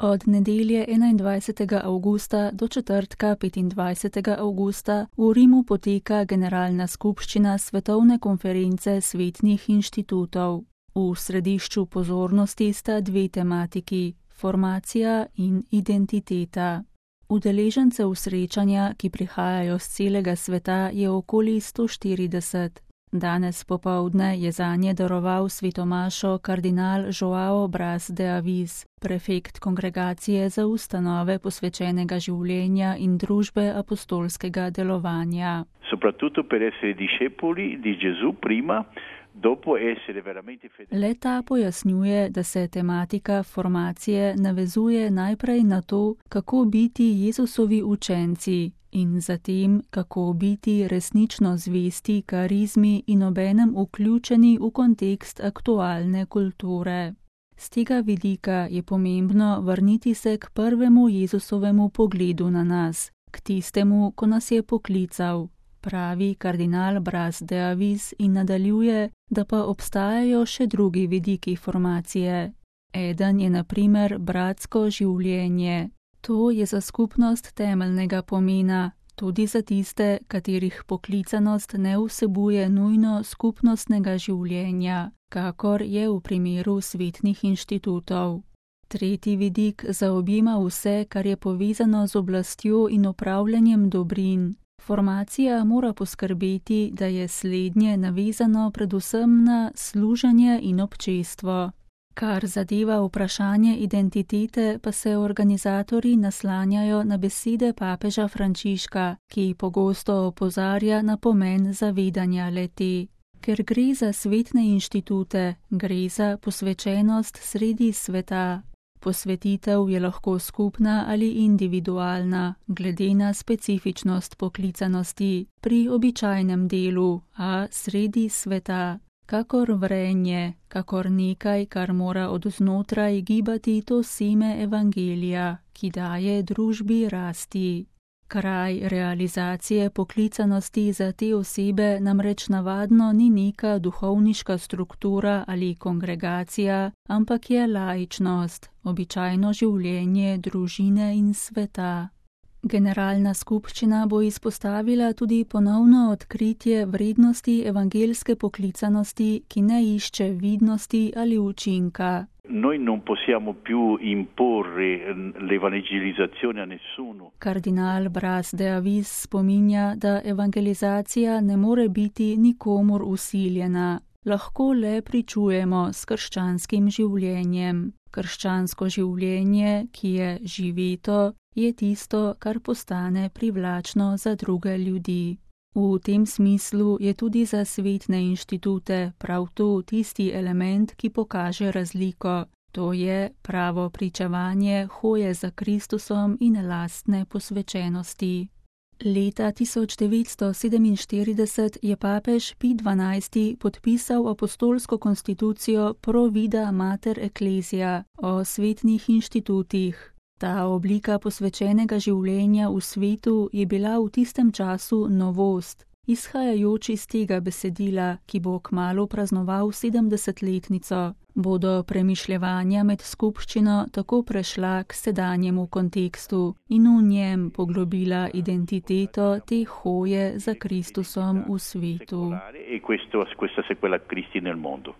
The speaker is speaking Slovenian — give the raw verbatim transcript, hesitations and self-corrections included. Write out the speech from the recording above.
Od nedelje enaindvajsetega avgusta do četrtka petindvajsetega avgusta v Rimu poteka generalna skupščina Svetovne konference svetnih inštitutov. V središču pozornosti sta dve tematiki, formacija in identiteta. Udeležencev srečanja, ki prihajajo z celega sveta, je okoli sto štirideset. Danes popoldne je zanje daroval svetomašo kardinal Joao Braz de Avis, prefekt kongregacije za ustanove posvečenega življenja in družbe apostolskega delovanja. Soprattutto per essere discepoli di Gesù prima, dopo essere veramente fedeli. Le-ta pojasnjuje, da se tematika formacije navezuje najprej na to, kako biti Jezusovi učenci, in zatem, kako biti resnično zvesti karizmi in obenem vključeni v kontekst aktualne kulture. Z tega vidika je pomembno vrniti se k prvemu Jezusovemu pogledu na nas, k tistemu, ko nas je poklical, pravi kardinal Braz de Avis in nadaljuje, da pa obstajajo še drugi vidiki formacije. Eden je na primer bratsko življenje. To je za skupnost temeljnega pomena, tudi za tiste, katerih poklicanost ne vsebuje nujno skupnostnega življenja, kakor je v primeru svetnih inštitutov. Tretji vidik zaobjema vse, kar je povezano z oblastjo in upravljanjem dobrin. Formacija mora poskrbeti, da je slednje navezano predvsem na služenje in občestvo. Kar zadeva vprašanje identitete, pa se organizatorji naslanjajo na besede papeža Frančiška, ki pogosto opozarja na pomen zavedanja le-te. Ker gre za svetne inštitute, gre za posvečenost sredi sveta. Posvetitev je lahko skupna ali individualna, glede na specifičnost poklicanosti pri običajnem delu, a sredi sveta. Kakor vrenje, kakor nekaj, kar mora od znotraj gibati to seme evangelija, ki daje družbi rasti. Kraj realizacije poklicanosti za te osebe namreč navadno ni neka duhovniška struktura ali kongregacija, ampak je laičnost, običajno življenje družine in sveta. Generalna skupščina bo izpostavila tudi ponovno odkritje vrednosti evangelske poklicanosti, ki ne išče vidnosti ali učinka. Noi non possiamo più imporre l'evangelizzazione a nessuno. Kardinal Braz de Avis spominja, da evangelizacija ne more biti nikomur usiljena. Lahko le pričujemo s krščanskim življenjem. Krščansko življenje, ki je živeto, je tisto, kar postane privlačno za druge ljudi. V tem smislu je tudi za svetne inštitute prav to tisti element, ki pokaže razliko. To je pravo pričevanje hoje za Kristusom in lastne posvečenosti. Leta tisoč devetsto sedeminštirideset je papež Pij dvanajsti podpisal apostolsko konstitucijo Pro Vida Mater Ecclesia o svetnih inštitutih. Ta oblika posvečenega življenja v svetu je bila v tistem času novost, izhajajoč iz tega besedila, ki bo kmalu praznoval sedemdesetletnico, bodo premišljevanja med skupščino tako prešla k sedanjemu kontekstu in v njem poglobila identiteto te hoje za Kristusom v svetu.